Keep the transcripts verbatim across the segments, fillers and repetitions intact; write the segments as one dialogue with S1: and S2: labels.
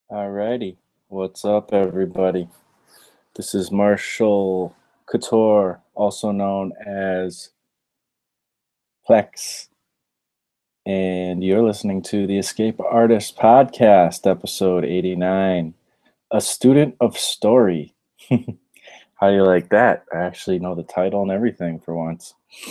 S1: Alrighty, what's up, everybody? This is Marshall Couture, also known as Plex, and you're listening to the Escape Artist Podcast, episode eighty-nine, A Student of Story. How do you like that? I actually know the title and everything for once.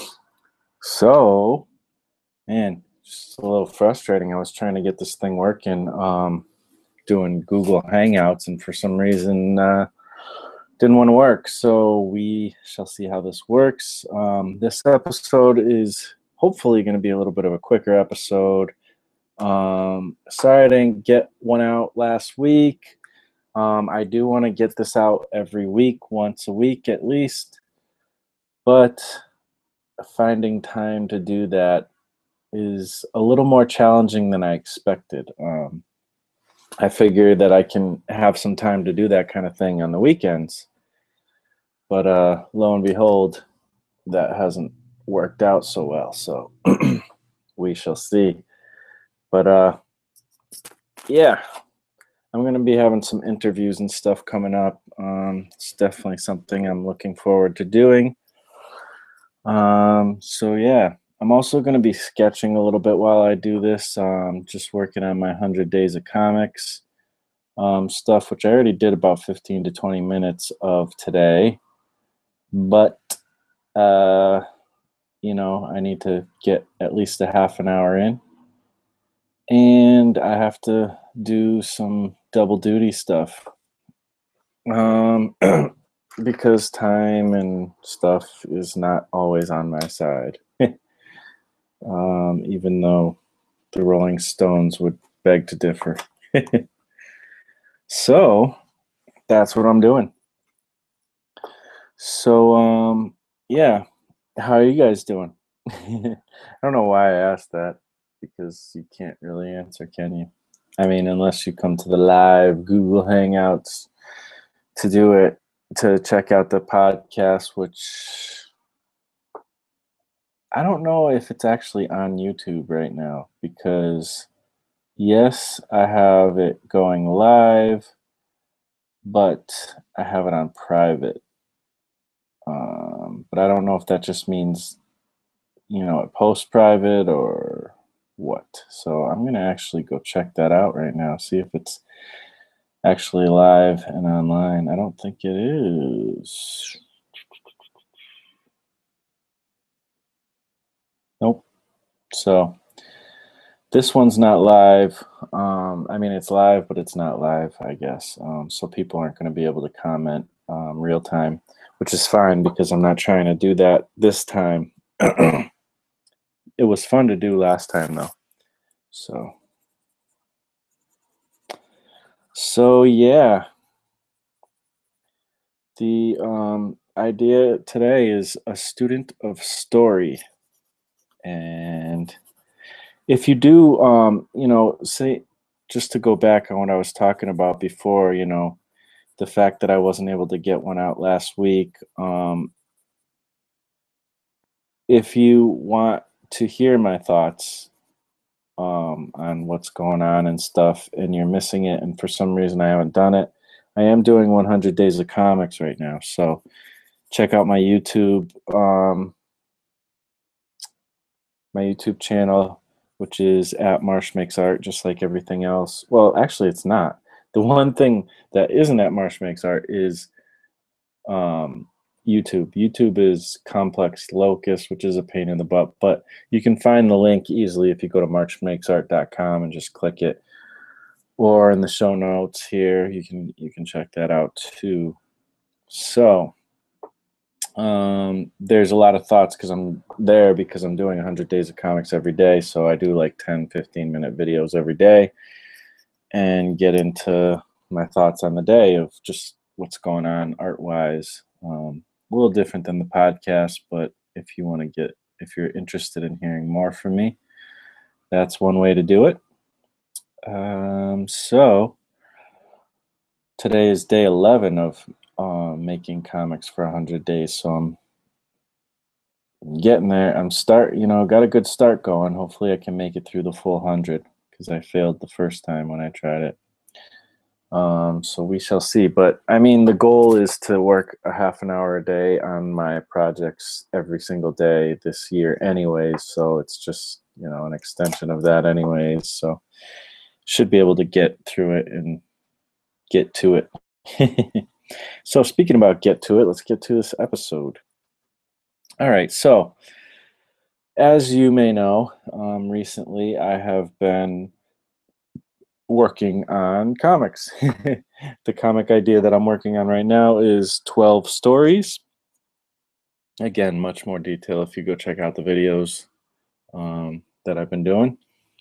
S1: So, man, just a little frustrating. I was trying to get this thing working, um, doing Google Hangouts, and for some reason, uh, didn't want to work. So we shall see how this works. Um, this episode is hopefully going to be a little bit of a quicker episode. Um, sorry I didn't get one out last week. Um, I do want to get this out every week, once a week at least. But finding time to do that is a little more challenging than I expected. Um, I figured that I can have some time to do that kind of thing on the weekends. But uh, lo and behold, that hasn't worked out so well. So we shall see. But uh, yeah, I'm going to be having some interviews and stuff coming up. Um, it's definitely something I'm looking forward to doing. Um, so yeah, I'm also going to be sketching a little bit while I do this. Um, just working on my one hundred days of comics um, stuff, which I already did about fifteen to twenty minutes of today. But uh, you know, I need to get at least a half an hour in. And I have to do some double duty stuff. Um, because time and stuff is not always on my side. um, even though the Rolling Stones would beg to differ. So that's what I'm doing. So, um, yeah, how are you guys doing? I don't know why I asked that, because you can't really answer, can you? I mean, unless you come to the live Google Hangouts to do it, to check out the podcast, which I don't know if it's actually on YouTube right now, because yes, I have it going live, but I have it on private. Um, but I don't know if that just means, you know, it posts private or what. So I'm going to actually go check that out right now, see if it's actually live and online. I don't think it is. Nope. So this one's not live. Um, I mean, it's live, but it's not live, I guess. Um, so people aren't going to be able to comment um, real time, which is fine because I'm not trying to do that this time. It was fun to do last time, though. So, so yeah. The um, idea today is a student of story. And if you do, um, you know, say, just to go back on what I was talking about before, you know, the fact that I wasn't able to get one out last week. Um, if you want to hear my thoughts um, on what's going on and stuff, and you're missing it, and for some reason I haven't done it, I am doing one hundred Days of Comics right now. So check out my YouTube, um, my YouTube channel, which is at Marsh Makes Art, just like everything else. Well, actually, it's not. The one thing that isn't at Marsh Makes Art is um, YouTube. YouTube is Complex Locus, which is a pain in the butt, but you can find the link easily if you go to marsh makes art dot com and just click it, or in the show notes here, you can you can check that out too. So um, there's a lot of thoughts because I'm there because I'm doing one hundred Days of Comics every day, so I do like ten, fifteen minute videos every day and get into my thoughts on the day of just what's going on art-wise. Um, a little different than the podcast, but if you want to get, if you're interested in hearing more from me, that's one way to do it. Um, so today is day eleven of uh, making comics for one hundred days, so I'm getting there. I'm start, you know, got a good start going. Hopefully I can make it through the full one hundred because I failed the first time when I tried it. Um, so we shall see. But I mean, the goal is to work a half an hour a day on my projects every single day this year, anyways. So it's just, you know, an extension of that, anyways. So should be able to get through it and get to it. So speaking about get to it, let's get to this episode. All right. So as you may know, um, recently I have been working on comics. The comic idea that I'm working on right now is twelve stories. Again, much more detail if you go check out the videos um, that I've been doing.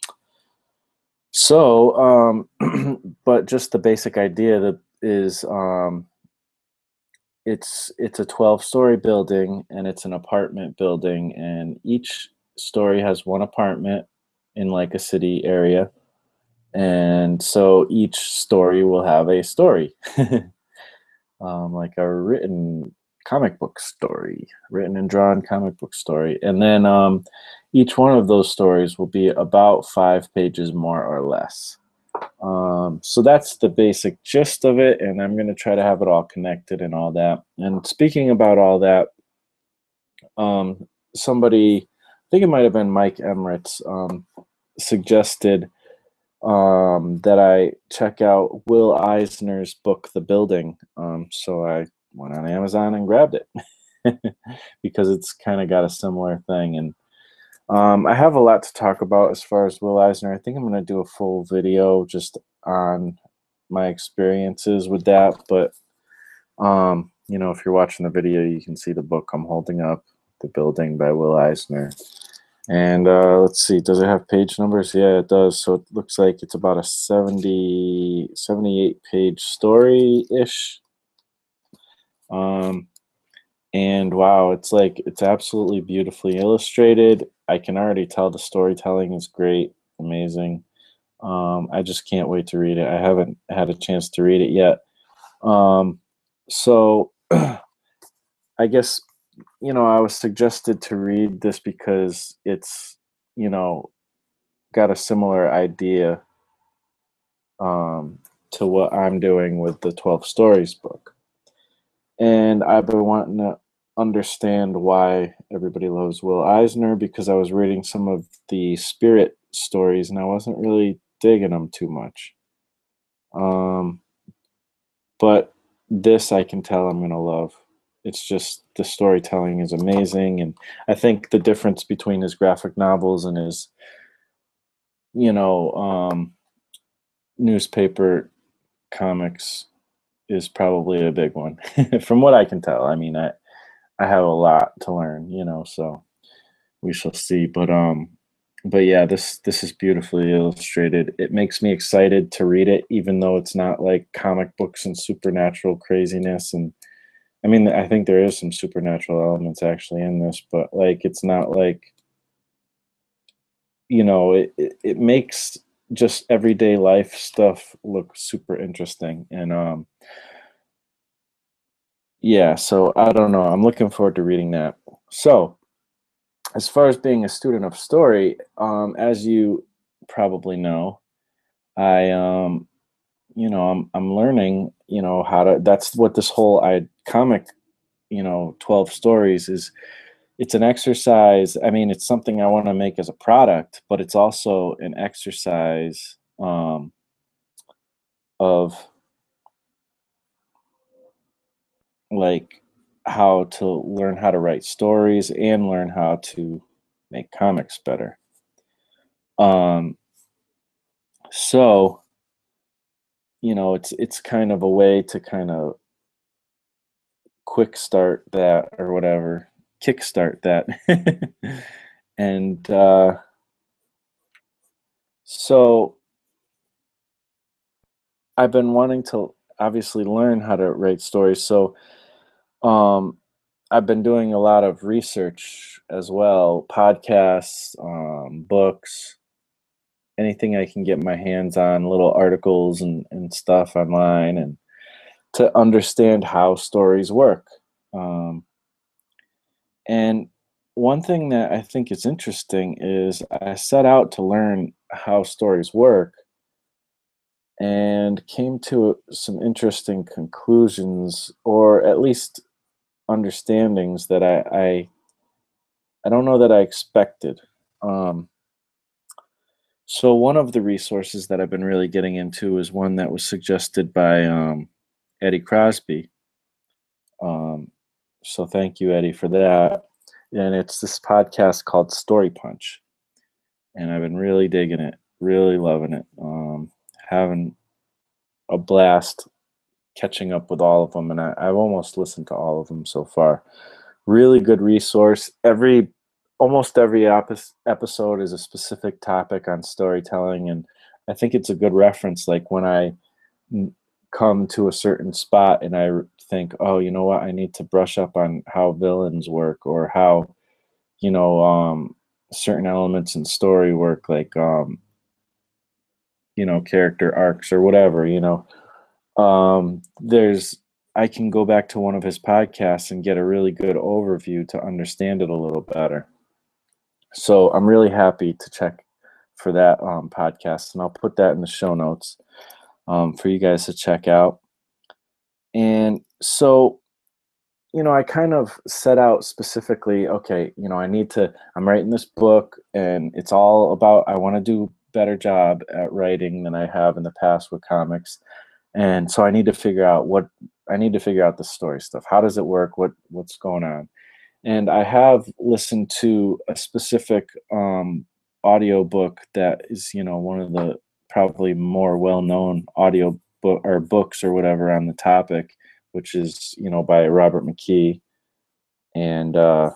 S1: So, um, but just the basic idea that is um, it's it's a twelve story building and it's an apartment building, and each story has one apartment in like a city area, and so each story will have a story. Um, like a written comic book story, written and drawn comic book story. And then um, each one of those stories will be about five pages more or less. Um, so that's the basic gist of it. And I'm going to try to have it all connected and all that. And speaking about all that, um, somebody, I think it might have been Mike Emirates, um, suggested um, that I check out Will Eisner's book, The Building. Um, so I went on Amazon and grabbed it because it's kind of got a similar thing. And um, I have a lot to talk about as far as Will Eisner. I think I'm going to do a full video just on my experiences with that. But, um, you know, if you're watching the video, you can see the book I'm holding up, The Building by Will Eisner. And uh, let's see, does it have page numbers? Yeah, it does. So it looks like it's about a seventy, seventy-eight page story-ish. Um, and wow, it's like, it's absolutely beautifully illustrated. I can already tell the storytelling is great, amazing. Um, I just can't wait to read it. I haven't had a chance to read it yet. Um, so I guess, you know, I was suggested to read this because it's, you know, got a similar idea um, to what I'm doing with the twelve Stories book. And I've been wanting to understand why everybody loves Will Eisner because I was reading some of the Spirit stories and I wasn't really digging them too much. Um, but this I can tell I'm going to love. It's just the storytelling is amazing. And I think the difference between his graphic novels and his, you know, um, newspaper comics is probably a big one from what I can tell. I mean, I I have a lot to learn, you know, so we shall see. But um but yeah, this this is beautifully illustrated. It makes me excited to read it even though it's not like comic books and supernatural craziness. And I mean, I think there is some supernatural elements actually in this, but like it's not like, you know, it it, it makes just everyday life stuff look super interesting. And um yeah, so I don't know. I'm looking forward to reading that. So, as far as being a student of story, um, as you probably know, I um, you know, I'm I'm learning, you know, how to. That's what this whole I comic, you know, twelve stories is. It's an exercise. I mean, it's something I want to make as a product, but it's also an exercise um, of like how to learn how to write stories and learn how to make comics better. Um, so, you know, it's it's kind of a way to kind of quick start that or whatever, kickstart that. And uh, so I've been wanting to obviously learn how to write stories. So um, I've been doing a lot of research as well, podcasts, um, books, anything I can get my hands on, little articles and, and stuff online, and to understand how stories work. Um, and one thing that I think is interesting is I set out to learn how stories work, and came to some interesting conclusions, or at least understandings that I I, I don't know that I expected. Um, so one of the resources that I've been really getting into is one that was suggested by um, Eddie Crosby. Um, so thank you, Eddie, for that. And it's this podcast called Story Punch, and I've been really digging it, really loving it, um, having a blast catching up with all of them, and I, I've almost listened to all of them so far. Really good resource. Every almost every epi- episode is a specific topic on storytelling, and I think it's a good reference. Like when I n- come to a certain spot and I r- think, oh, you know what, I need to brush up on how villains work, or how you know um, certain elements in story work, like um, you know character arcs or whatever. You know, um, there's I can go back to one of his podcasts and get a really good overview to understand it a little better. So I'm really happy to check for that um, podcast, and I'll put that in the show notes um, for you guys to check out. And so, you know, I kind of set out specifically, okay, you know, I need to, I'm writing this book, and it's all about, I want to do better job at writing than I have in the past with comics. And so I need to figure out what I need to figure out the story stuff. How does it work? What what's going on? And I have listened to a specific um, audio book that is, you know, one of the probably more well-known audio book or books or whatever on the topic, which is, you know, by Robert McKee. And uh,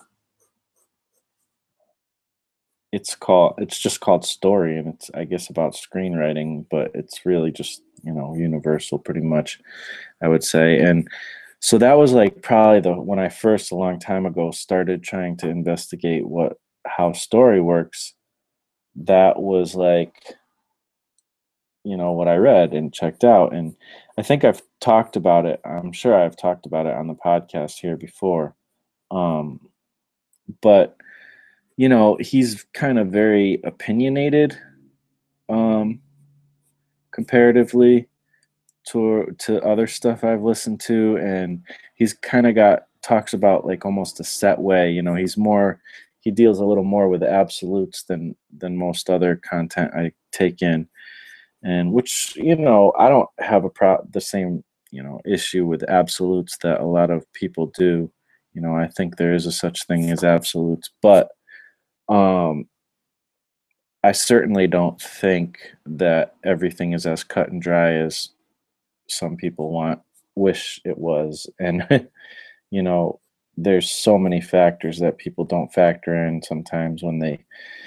S1: it's called it's just called Story, and it's I guess about screenwriting, but it's really just, you know, universal pretty much, I would say. And so that was like probably the when I first a long time ago started trying to investigate what how story works. That was like, you know, what I read and checked out. And I think I've talked about it. I'm sure I've talked about it on the podcast here before. Um, but you know, he's kind of very opinionated, um, comparatively to to other stuff I've listened to, and he's kind of got talks about like almost a set way. You know, he's more he deals a little more with absolutes than than most other content I take in, and which, you know, I don't have a pro the same, you know, issue with absolutes that a lot of people do. You know, I think there is a such thing as absolutes, but um I certainly don't think that everything is as cut and dry as some people want wish it was. And you know, there's so many factors that people don't factor in sometimes when they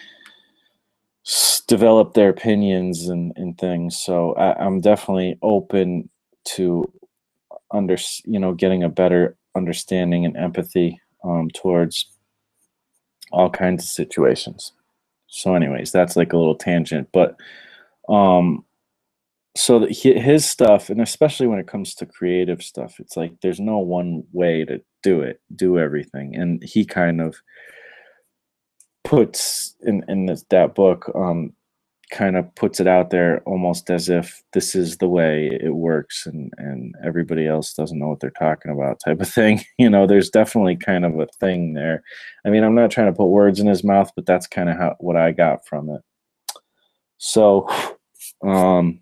S1: s- develop their opinions and, and things. So I, I'm definitely open to under you know getting a better understanding and empathy um, towards all kinds of situations. So anyways, that's like a little tangent, but um so that hi- his stuff, and especially when it comes to creative stuff, it's like there's no one way to do it do everything. And he kind of puts in in this, that book, um kind of puts it out there almost as if this is the way it works, and and everybody else doesn't know what they're talking about, type of thing. You know, there's definitely kind of a thing there. I mean, I'm not trying to put words in his mouth, but that's kind of how what I got from it. So um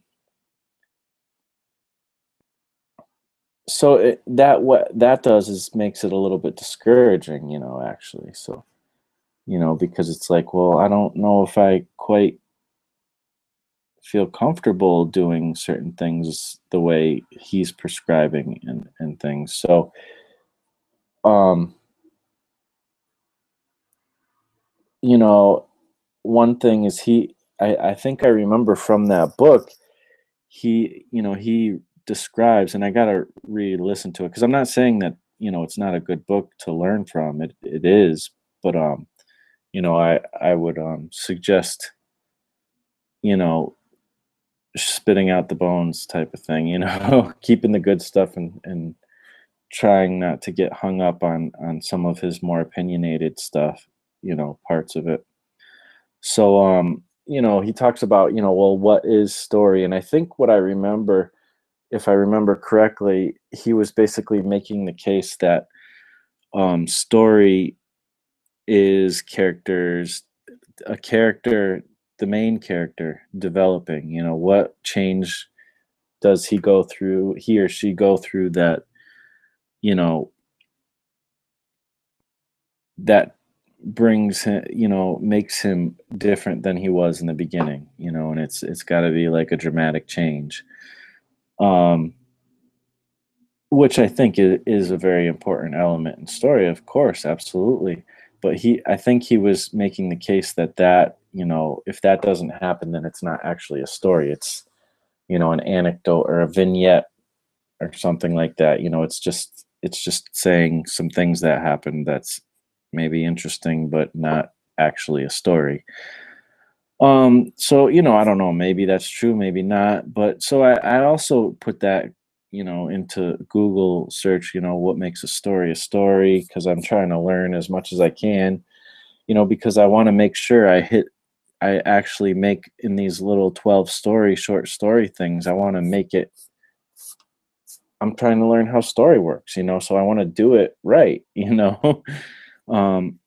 S1: so it, that what that does is makes it a little bit discouraging, you know, actually. So, you know, because it's like, well, I don't know if I quite feel comfortable doing certain things the way he's prescribing, and and things. So, um, you know, one thing is he I I think I remember from that book, he, you know, he describes, and I got to re-listen to it because I'm not saying that, you know, it's not a good book to learn from. It it is, but um you know, I I would um, suggest, you know, spitting out the bones type of thing. You know, keeping the good stuff, and and trying not to get hung up on on some of his more opinionated stuff. You know, parts of it. So um, you know, he talks about, you know, well, what is story? And I think what I remember, if I remember correctly, he was basically making the case that um, story is characters, a character, the main character developing. You know, what change does he go through, he or she go through that, you know, that brings him, you know, makes him different than he was in the beginning, you know, and it's it's got to be like a dramatic change. Um, which I think is, is a very important element in story, of course, absolutely. But he, I think he was making the case that that, you know, if that doesn't happen, then it's not actually a story. It's, you know, an anecdote or a vignette or something like that. You know, it's just it's just saying some things that happened that's maybe interesting, but not actually a story. Um, so, you know, I don't know, maybe that's true, maybe not. But so I, I also put that, you know, into Google search, you know, what makes a story a story, because I'm trying to learn as much as I can, you know, because I want to make sure I hit I actually make in these little twelve story short story things, I want to make it I'm trying to learn how story works, you know, so I want to do it right, you know. um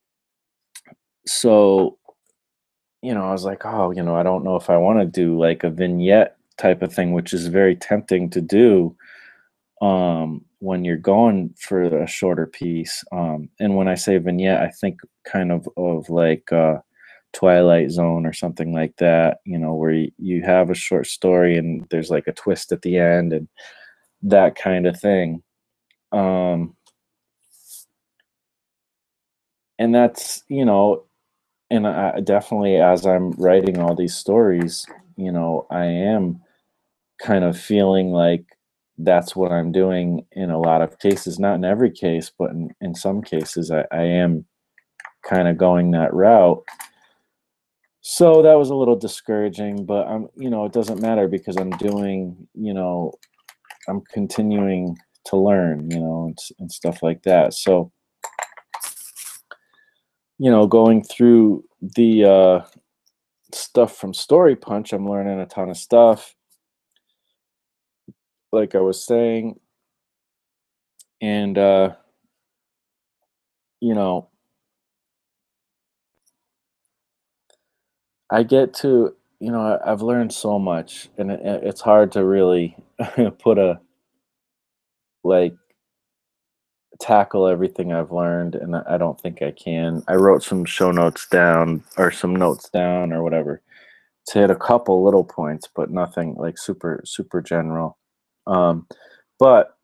S1: so you know, I was like, oh, you know, I don't know if I want to do like a vignette type of thing, which is very tempting to do um, when you're going for a shorter piece. Um, and when I say vignette, I think kind of of like uh, Twilight Zone or something like that, you know, where you, you have a short story and there's like a twist at the end and that kind of thing. Um, and that's, you know, and I definitely, as I'm writing all these stories, you know, I am kind of feeling like that's what I'm doing in a lot of cases, not in every case, but in, in some cases, I, I am kind of going that route. So that was a little discouraging, but I'm, you know, it doesn't matter because I'm doing, you know, I'm continuing to learn, you know, and, and stuff like that. So, you know, going through the uh, stuff from Story Punch, I'm learning a ton of stuff, like I was saying, and uh, you know, I get to, you know, I, I've learned so much, and it, it's hard to really put a like tackle everything I've learned, and I I don't think I can. I wrote some show notes down or some notes down or whatever to hit a couple little points, but nothing like super super general. Um, but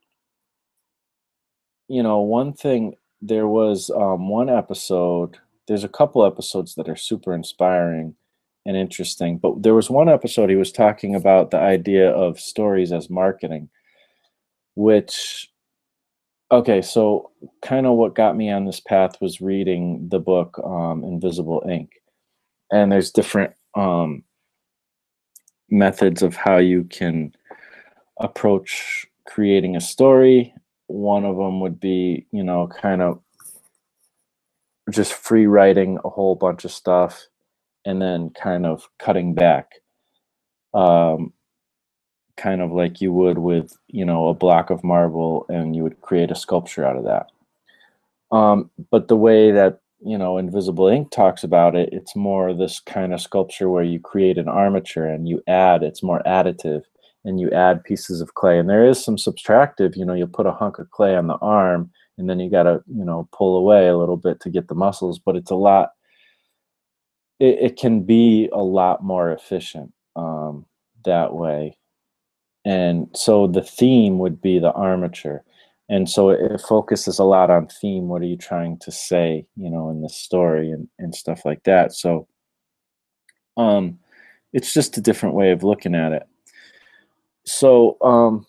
S1: you know, one thing there was um, one episode. There's a couple episodes that are super inspiring and interesting, but there was one episode he was talking about the idea of stories as marketing, which okay, so kind of what got me on this path was reading the book um, Invisible Ink, and there's different um, methods of how you can approach creating a story. One of them would be, you know, kind of just free writing a whole bunch of stuff and then kind of cutting back, um, kind of like you would with, you know, a block of marble and you would create a sculpture out of that. Um, but the way that, you know, Invisible Ink talks about it, it's more this kind of sculpture where you create an armature and you add, it's more additive, and you add pieces of clay. And there is some subtractive, you know, you put a hunk of clay on the arm and then you got to, you know, pull away a little bit to get the muscles, but it's a lot, it, it can be a lot more efficient um, that way. And so the theme would be the armature. And so it, it focuses a lot on theme. What are you trying to say, you know, in the story and, and stuff like that. So um, it's just a different way of looking at it. So, um,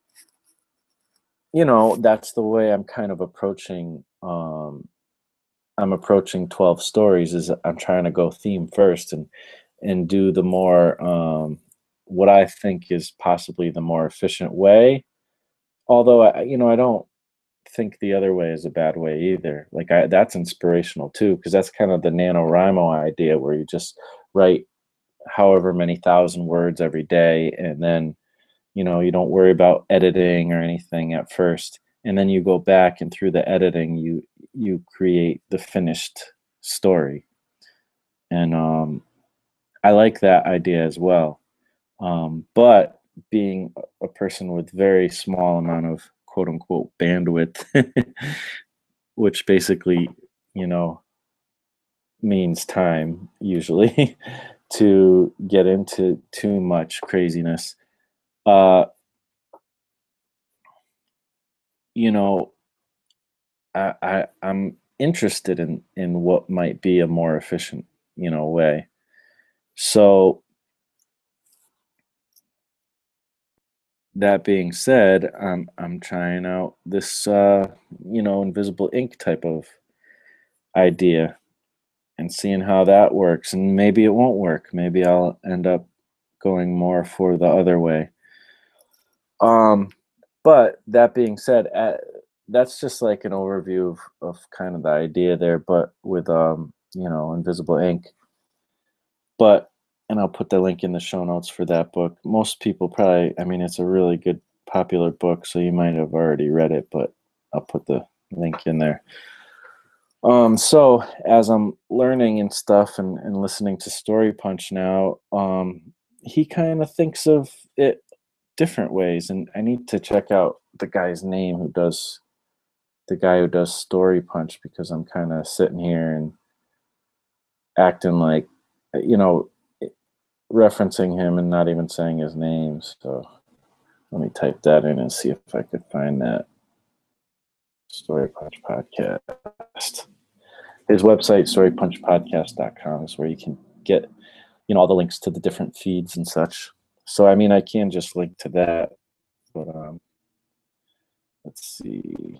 S1: you know, that's the way I'm kind of approaching. Um, I'm approaching twelve stories is I'm trying to go theme first and and do the more um, what I think is possibly the more efficient way. Although I, you know, I don't think the other way is a bad way either. Like I, that's inspirational too, because that's kind of the NaNoWriMo idea where you just write. however many thousand words every day, and then, you know, you don't worry about editing or anything at first, and then you go back and through the editing you you create the finished story. And um, I like that idea as well. Um, but being a person with very small amount of quote unquote bandwidth, which basically, you know, means time usually to get into too much craziness. Uh, you know, I, I I'm interested in in what might be a more efficient, you know, way. So that being said, I'm I'm trying out this uh, you know, invisible ink type of idea and seeing how that works. And maybe it won't work. Maybe I'll end up going more for the other way. Um, but that being said, uh, that's just like an overview of, of kind of the idea there, but with um, you know, invisible ink. But and I'll put the link in the show notes for that book. Most people probably, I mean, it's a really good popular book, so you might have already read it, but I'll put the link in there. Um, so as I'm learning and stuff and, and listening to Story Punch now, um, he kind of thinks of it different ways, and I need to check out the guy's name who does the guy who does Story Punch, because I'm kind of sitting here and acting like, you know, referencing him and not even saying his name. So let me type that in and see if I could find that Story Punch podcast. His website, story punch podcast dot com, is where you can get, you know, all the links to the different feeds and such. So, I mean, I can just link to that, but um, let's see.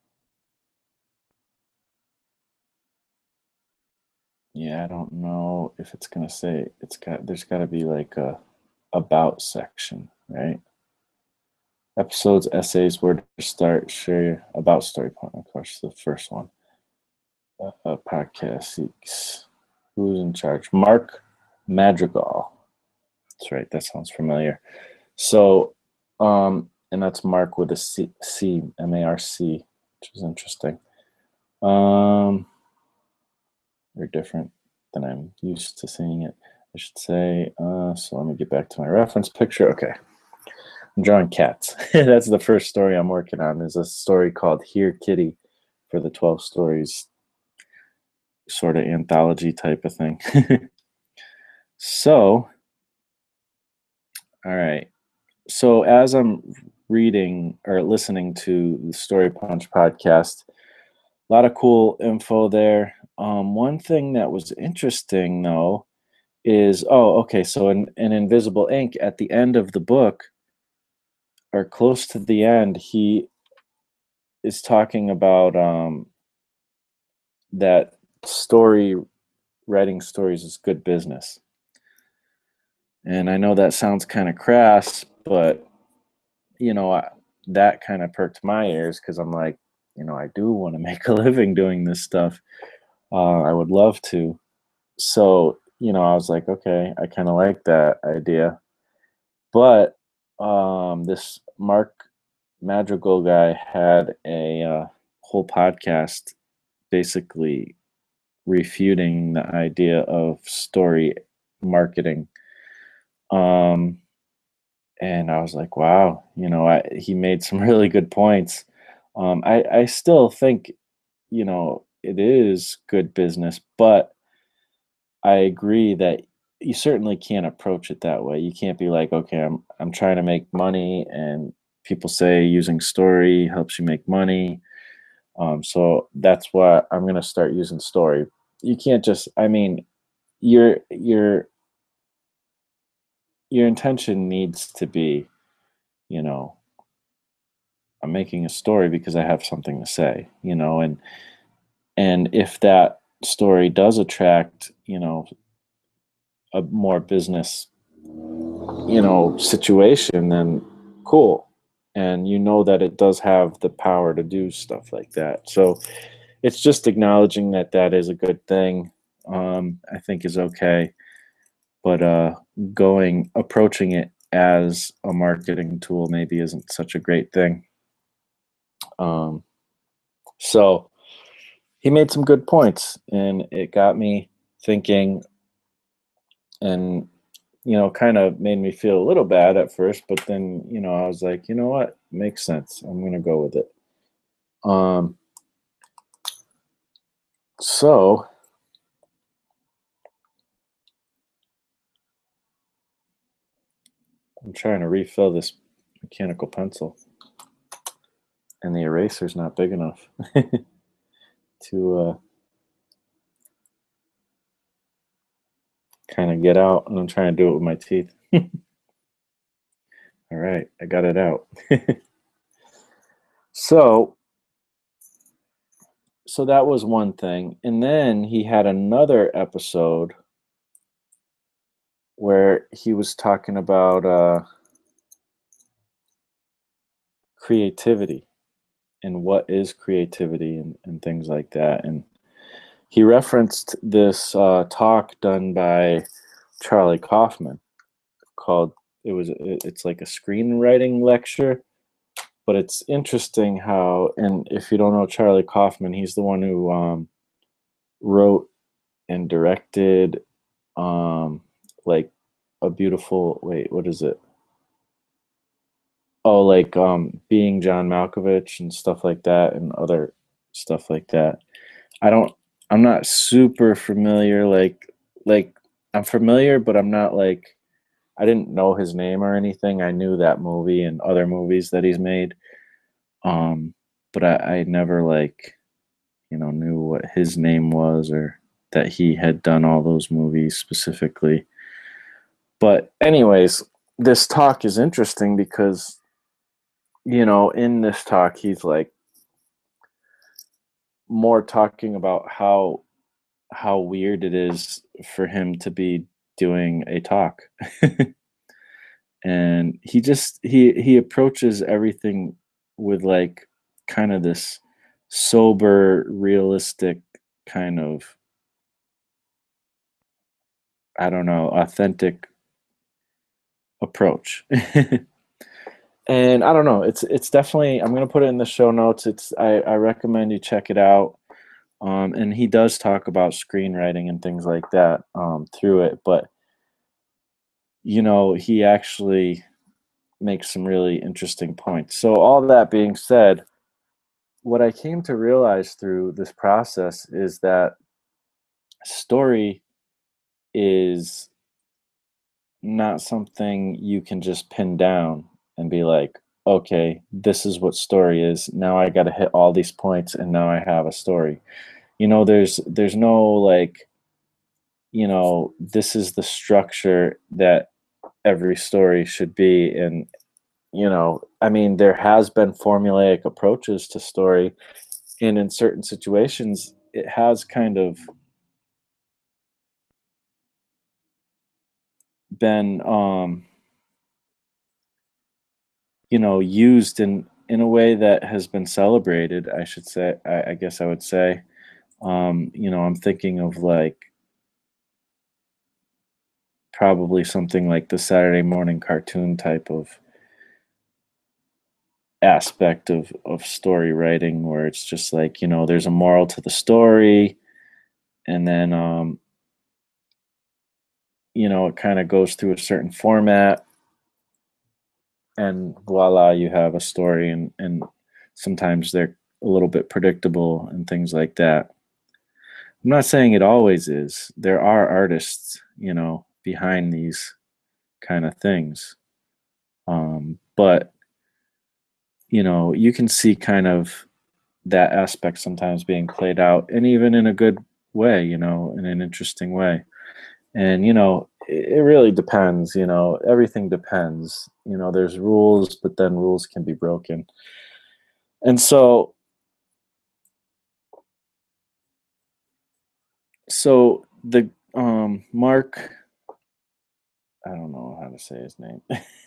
S1: Yeah, I don't know if it's gonna say it's got. There's got to be like a about section, right? Episodes, essays, where to start, share your about Story Punch. Of course, the first one. Uh, a podcast seeks. Who's in charge? Mark Madrigal. That's right. That sounds familiar. So, um, and that's Mark with a C, C, M A R C, which is interesting. Um, they're different than I'm used to seeing it, I should say. Uh, so let me get back to my reference picture. Okay. I'm drawing cats. That's the first story I'm working on. There's a story called Here Kitty for the twelve Stories sort of anthology type of thing. So, all right. So as I'm reading or listening to the Story Punch podcast, a lot of cool info there. Um, one thing that was interesting though is, oh, okay, so in, in Invisible Ink, at the end of the book, or close to the end, he is talking about um, that story, writing stories is good business. And I know that sounds kind of crass, but you know, I, that kind of perked my ears, because I'm like, you know, I do want to make a living doing this stuff. Uh, I would love to. So, you know, I was like, okay, I kind of like that idea. But um, this Mark Madrigal guy had a uh, whole podcast basically refuting the idea of story marketing. Um, and I was like, wow, you know, I, he made some really good points. Um, I, I still think, you know, it is good business, but I agree that you certainly can't approach it that way. You can't be like, okay, I'm I'm trying to make money, and people say using story helps you make money. Um, so that's why I'm gonna start using story. You can't just, I mean, your your your intention needs to be, you know, I'm making a story because I have something to say, you know, and and if that story does attract, you know, a more business, you know, situation, then cool. And you know that it does have the power to do stuff like that. So it's just acknowledging that that is a good thing. Um, I think is okay. but uh, going approaching it as a marketing tool maybe isn't such a great thing. Um, so he made some good points, and it got me thinking, and you know, kind of made me feel a little bad at first, but then you know, I was like, you know what, makes sense. I'm gonna go with it. Um, so I'm trying to refill this mechanical pencil, and the eraser's not big enough to uh, kind of get out, and I'm trying to do it with my teeth. All right, I got it out. so, so that was one thing, and then he had another episode where he was talking about uh, creativity and what is creativity and, and things like that. And he referenced this uh, talk done by Charlie Kaufman called it was it's like a screenwriting lecture, but it's interesting how, and if you don't know Charlie Kaufman, he's the one who um, wrote and directed um, like a beautiful wait what is it oh like um, Being John Malkovich and stuff like that, and other stuff like that. I don't I'm not super familiar, like like I'm familiar, but I'm not like I didn't know his name or anything. I knew that movie and other movies that he's made. Um but I, I never like, you know, knew what his name was or that he had done all those movies specifically. But anyways, this talk is interesting because, you know, in this talk he's like more talking about how how weird it is for him to be doing a talk. And he just he he approaches everything with like kind of this sober, realistic kind of, I don't know, authentic approach. And I don't know, it's it's definitely, I'm gonna put it in the show notes. It's I, I recommend you check it out. Um, and he does talk about screenwriting and things like that um, through it, but you know, he actually makes some really interesting points. So all that being said, what I came to realize through this process is that story is not something you can just pin down and be like, okay, this is what story is. Now I got to hit all these points and now I have a story. You know, there's there's no like, you know, this is the structure that every story should be. And you know, I mean, there has been formulaic approaches to story, and in certain situations it has kind of been um you know, used in in a way that has been celebrated, I should say. I, I guess I would say, um you know, I'm thinking of like probably something like the Saturday morning cartoon type of aspect of of story writing, where it's just like, you know, there's a moral to the story, and then um you know, it kind of goes through a certain format, and voila, you have a story. and and sometimes they're a little bit predictable and things like that. I'm not saying it always is. There are artists, you know, behind these kind of things. Um, but you know, you can see kind of that aspect sometimes being played out, and even in a good way, you know, in an interesting way. And you know, it, it really depends. You know, everything depends. You know, there's rules, but then rules can be broken. And so, so the um, Mark, I don't know how to say his name,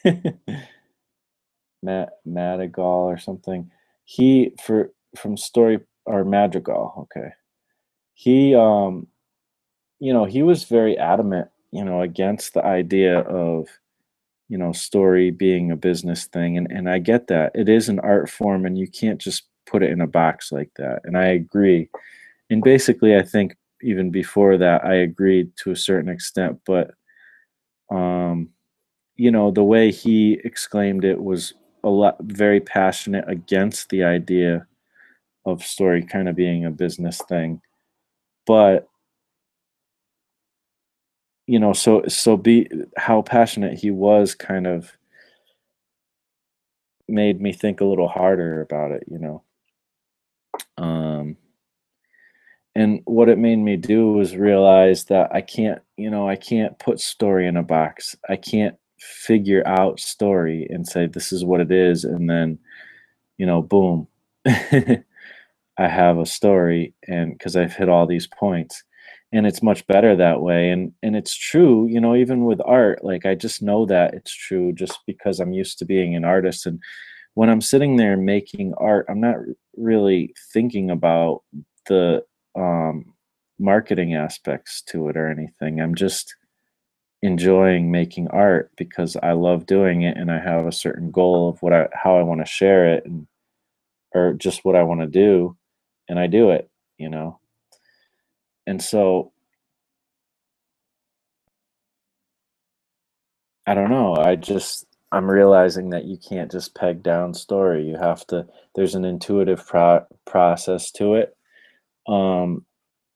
S1: Matt Madigal or something. He for from Story or Madrigal. Okay, he um, you know, he was very adamant, you know, against the idea of, you know, story being a business thing, and and I get that. It is an art form, and you can't just put it in a box like that, and I agree. And basically, I think even before that, I agreed to a certain extent, but, um, you know, the way he exclaimed it was a lot very passionate against the idea of story kinda being a business thing. But you know, so so be how passionate he was kind of made me think a little harder about it, you know? Um, and what it made me do was realize that I can't, you know, I can't put story in a box. I can't figure out story and say, "This is what it is," and then, you know, boom, I have a story, and because 'cause I've hit all these points, and it's much better that way, and and it's true, you know, even with art, like, I just know that it's true just because I'm used to being an artist, and when I'm sitting there making art, I'm not r really thinking about the, um, marketing aspects to it or anything. I'm just enjoying making art because I love doing it, and I have a certain goal of what I how I wanna share it, and or just what I wanna do, and I do it, you know? And so, I don't know, I just I'm realizing that you can't just peg down story, you have to there's an intuitive pro process to it, um,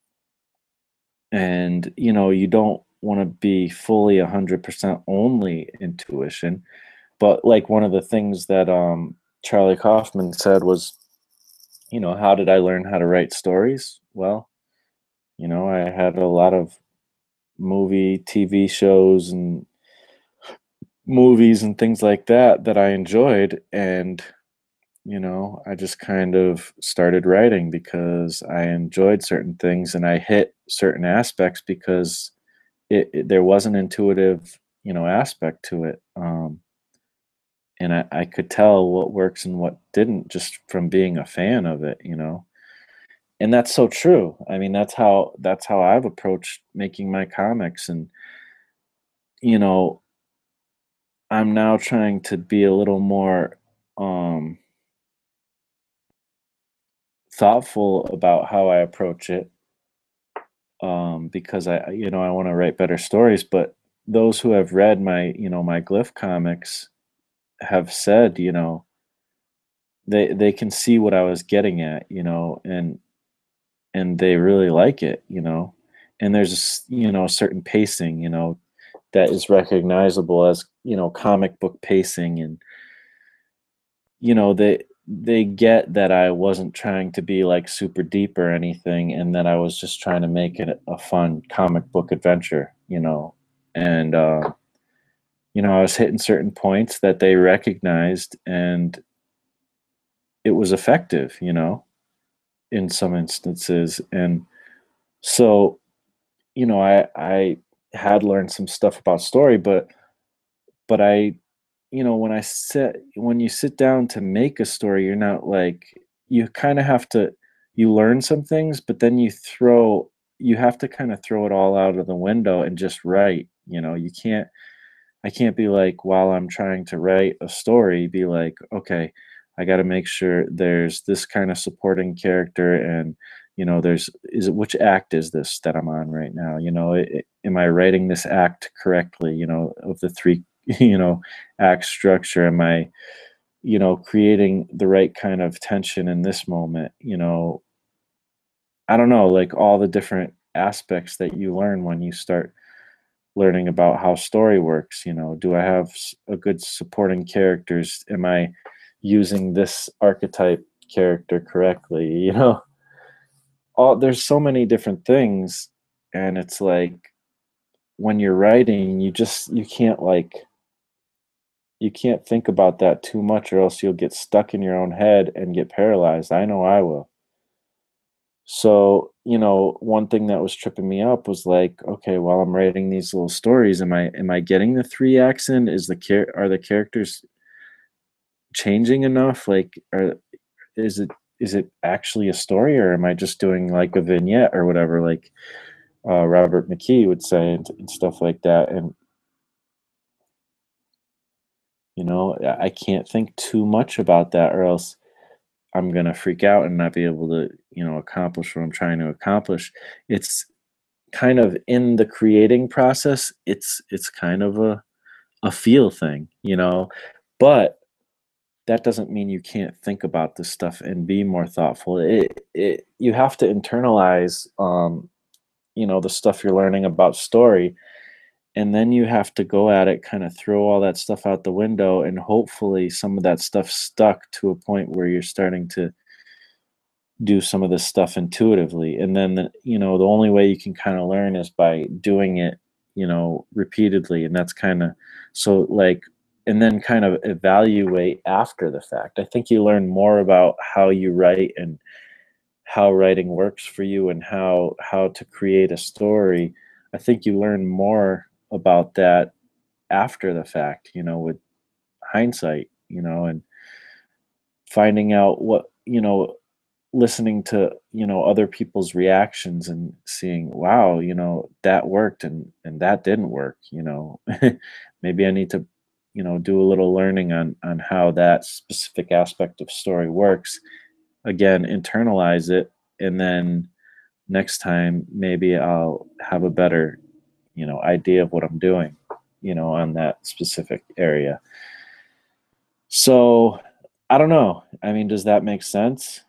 S1: and, you know, you don't wanna be fully one hundred percent only intuition, but, like, one of the things that, um, Charlie Kaufman said was, you know, "How did I learn how to write stories?" Well, you know, I had a lot of movie, T V shows, and movies and things like that that I enjoyed, and, you know, I just kind of started writing because I enjoyed certain things and I hit certain aspects because it, it there was an intuitive, you know, aspect to it. Um, and I, I could tell what works and what didn't just from being a fan of it, you know. And that's so true. I mean, that's how that's how I've approached making my comics, and you know, I'm now trying to be a little more um thoughtful about how I approach it, um, because I, I- you know, I want to write better stories. But those who have read my, you know, my Glyph comics have said, you know, they they can see what I was getting at, you know, and and they really like it, you know. And there's, a s- you know, a certain pacing, you know, that is recognizable as, you know, comic book pacing, and you know, they they get that I wasn't trying to be, like, super deep or anything, and that I was just trying to make it a fun comic book adventure, you know? And, uh, you know, I was hitting certain points that they recognized, and it was effective, you know, in some instances, and so, you know, I I had learned some stuff about story, but but I you know, when I sit when you sit down to make a story, you're not like you kinda have to you learn some things, but then you throw you have to kinda throw it all out of the window and just write, you know? You can't I can't be like, while I'm trying to write a story, be like, "Okay, I gotta make sure there's this kinda supporting character and, you know, there's is it which act is this that I'm on right now?" You know, "I am I writing this act correctly?" You know, of the three, you know, act structure, am I, you know, creating the right kind of tension in this moment, you know? I don't know, like, all the different aspects that you learn when you start learning about how story works, you know, do I have s- a good supporting characters? Am I using this archetype character correctly? You know, all there's so many different things, and it's like when you're writing, you just you can't like you can't think about that too much, or else you'll get stuck in your own head and get paralyzed. I know I will. So, you know, one thing that was tripping me up was like, okay, while I'm writing these little stories, am I am I getting the three acts in? Is the char are the characters changing enough? Like, are is it is it actually a story, or am I just doing like a vignette or whatever? Like, uh, Robert McKee would say, and, and stuff like that. And you know, I I can't think too much about that, or else I'm gonna freak out and not be able to, you know, accomplish what I'm trying to accomplish. It's kind of in the creating process. It's it's kind of a a feel thing, you know, but that doesn't mean you can't think about this stuff and be more thoughtful. It, it you have to internalize, um, you know, the stuff you're learning about story, and then you have to go at it, kind of throw all that stuff out the window, and hopefully some of that stuff stuck to a point where you're starting to do some of this stuff intuitively. And then the, you know, the only way you can kind of learn is by doing it, you know, repeatedly. And that's kind of, so like, and then kind of evaluate after the fact. I think you learn more about how you write and how writing works for you, and how how to create a story. I think you learn more about that after the fact, you know, with hindsight, you know, and finding out what, you know, listening to, you know, other people's reactions and seeing, wow, you know, that worked, and and that didn't work, you know. Maybe I need to, you know, do a little learning on on how that specific aspect of story works. Again, internalize it, and then next time maybe I'll have a better, you know, idea of what I'm doing, you know, on that specific area. So I don't know. I mean, does that make sense?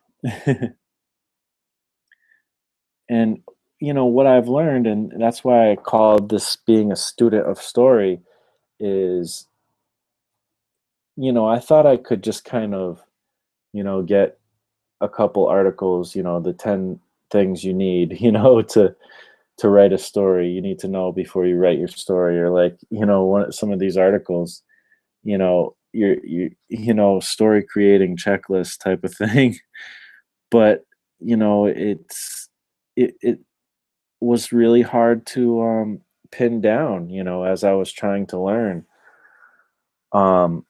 S1: And you know what I've learned, and that's why I called this being a student of story, is, you know, I thought I could just kind of, you know, get a couple articles, you know, the ten things you need, you know, to to write a story. You need to know before you write your story, or like, you know, one some of these articles, you know, you're you you know, story creating checklist type of thing. But, you know, it's it it was really hard to um pin down, you know, as I was trying to learn. Um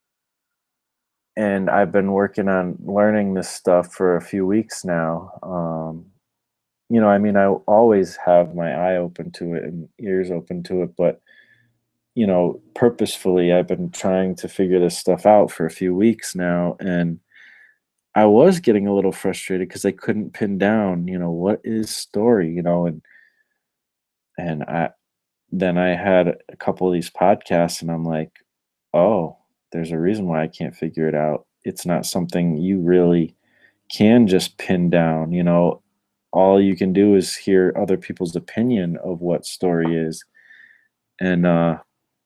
S1: and I've been working on learning this stuff for a few weeks now. Um you know, I mean, I always have my eye open to it and ears open to it, but you know, purposefully I've been trying to figure this stuff out for a few weeks now, and I was getting a little frustrated because I couldn't pin down, you know, what is story, you know, and and I then I had a couple of these podcasts, and I'm like, "Oh, there's a reason why I can't figure it out." It's not something you really can just pin down, you know? All you can do is hear other people's opinion of what story is, and, uh,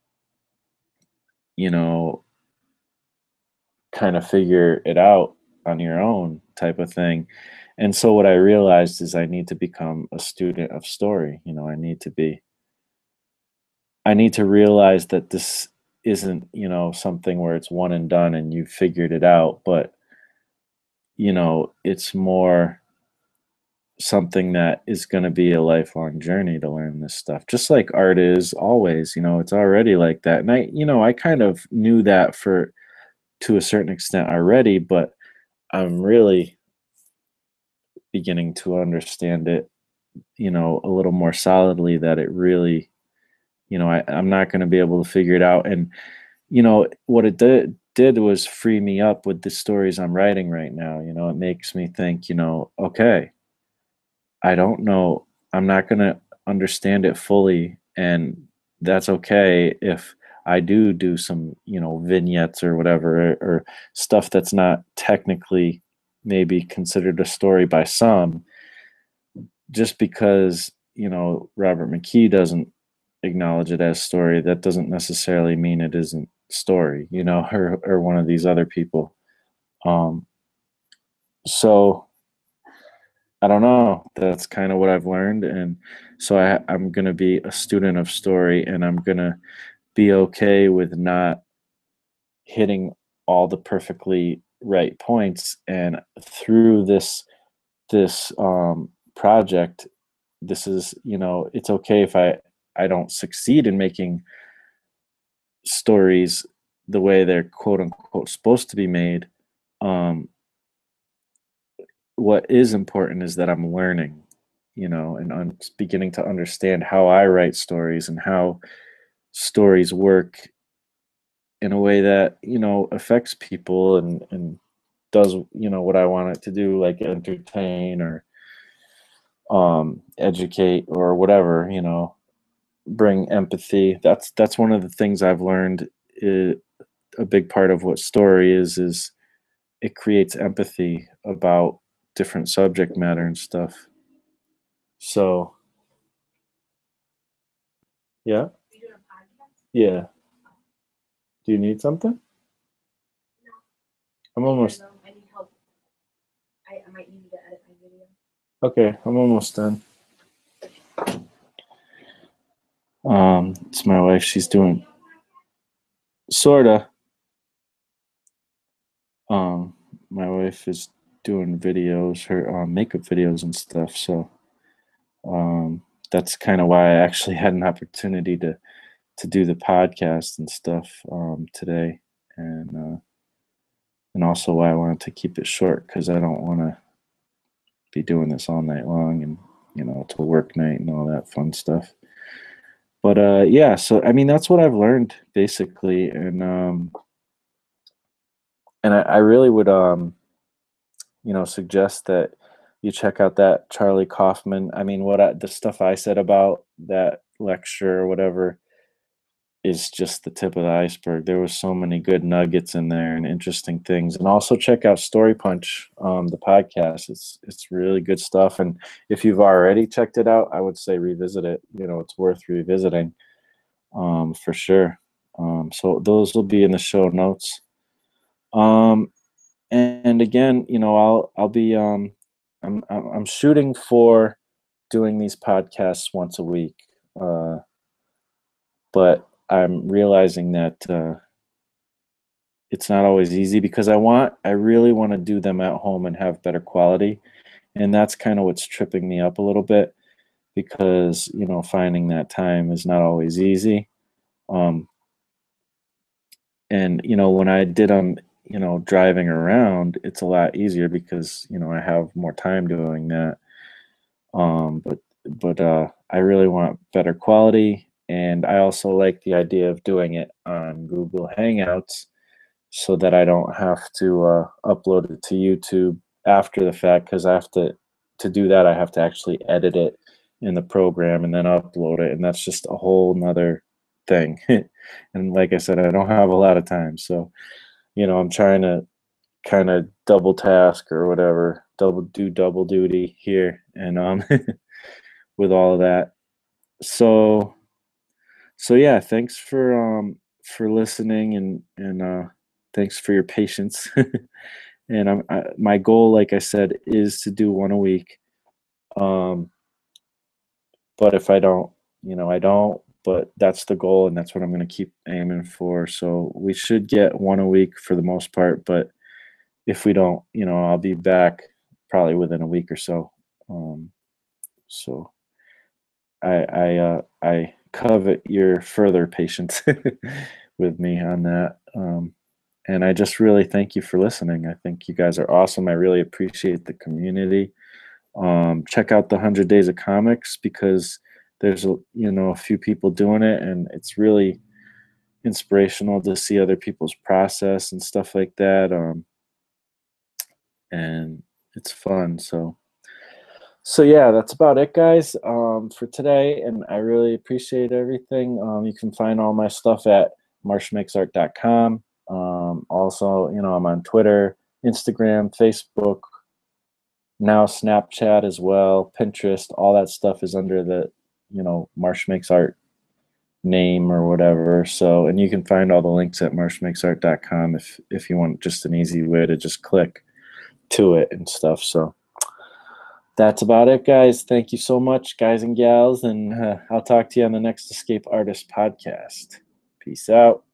S1: you know, kinda figure it out on your own type of thing. And so what I realized is I need to become a student of story, you know, I need to be I need to realize that this isn't, you know, something where it's one and done and you've figured it out, but, you know, it's more something that is going to be a lifelong journey to learn this stuff. Just like art is always, you know, it's already like that. And I, you know, I kind of knew that for to a certain extent already, but I'm really beginning to understand it, you know, a little more solidly, that it really, you know, I, I'm not going to be able to figure it out. And you know, what it did did was free me up with the stories I'm writing right now. You know, it makes me think, you know, okay, I don't know, I'm not gonna understand it fully, and that's okay if I do do some, you know, vignettes or whatever, or, or stuff that's not technically maybe considered a story by some. Just because, you know, Robert McKee doesn't acknowledge it as story, that doesn't necessarily mean it isn't story, you know, or or one of these other people. Um, so I don't know. That's kind of what I've learned, and so I, I'm gonna be a student of story, and I'm gonna be okay with not hitting all the perfectly right points. And through this this um, project, this is, you know, it's okay if I I don't succeed in making stories the way they're quote unquote supposed to be made. Um, what is important is that I'm learning, you know, and un- beginning to understand how I write stories and how stories work in a way that, you know, affects people and and does, you know, what I want it to do, like entertain or um educate or whatever, you know, bring empathy. That's that's one of the things I've learned. I A big part of what story is is it creates empathy about different subject matter and stuff. So yeah, yeah. Do you need something? I'm almost okay. I'm almost done. Um, it's my wife. She's doing sorta. Um, my wife is doing videos, her um, makeup videos and stuff. So um, that's kind of why I actually had an opportunity to to do the podcast and stuff um, today, and uh, and also why I wanted to keep it short because I don't want to be doing this all night long and you know till work night and all that fun stuff. But uh, yeah, so I mean that's what I've learned basically, and um, and I, I really would um, you know suggest that you check out that Charlie Kaufman. I mean, what I, the stuff I said about that lecture or whatever is just the tip of the iceberg. There was so many good nuggets in there and interesting things. And also check out Story Punch, um, the podcast. It's it's really good stuff. And if you've already checked it out, I would say revisit it. You know, it's worth revisiting um, for sure. Um, so those will be in the show notes. Um, and, and again, you know, I'll I'll be um, I'm I'm I'm shooting for doing these podcasts once a week. Uh, but I'm realizing that uh, it's not always easy because I want, I really want to do them at home and have better quality. And that's kind of what's tripping me up a little bit because, you know, finding that time is not always easy. Um, and, you know, when I did them, you know, driving around, it's a lot easier because, you know, I have more time doing that. Um, but, but, uh, I really want better quality. And I also like the idea of doing it on Google Hangouts so that I don't have to uh, upload it to YouTube after the fact because I have to to do that I have to actually edit it in the program and then upload it, and that's just a whole nother thing. And like I said, I don't have a lot of time, so you know I'm trying to kind of double task or whatever, double do double duty here, and um with all of that. So so yeah, thanks for um for listening and and uh thanks for your patience. And I'm I, my goal, like I said, is to do one a week. Um, but if I don't, you know, I don't. But that's the goal, and that's what I'm going to keep aiming for. So we should get one a week for the most part. But if we don't, you know, I'll be back probably within a week or so. Um, so I I uh, I covet your further patience with me on that. Um, and I just really thank you for listening. I think you guys are awesome. I really appreciate the community. Um, check out the one hundred Days of Comics because there's a, you know a few people doing it, and it's really inspirational to see other people's process and stuff like that. Um, and it's fun. So so yeah, that's about it, guys, um, for today. And I really appreciate everything. Um, you can find all my stuff at marsh makes art dot com. Um, also, you know, I'm on Twitter, Instagram, Facebook, now Snapchat as well, Pinterest. All that stuff is under the, you know, Marsh Makes Art name or whatever. So, and you can find all the links at marsh makes art dot com if if you want just an easy way to just click to it and stuff. So that's about it, guys. Thank you so much, guys and gals, and uh, I'll talk to you on the next Escape Artist podcast. Peace out.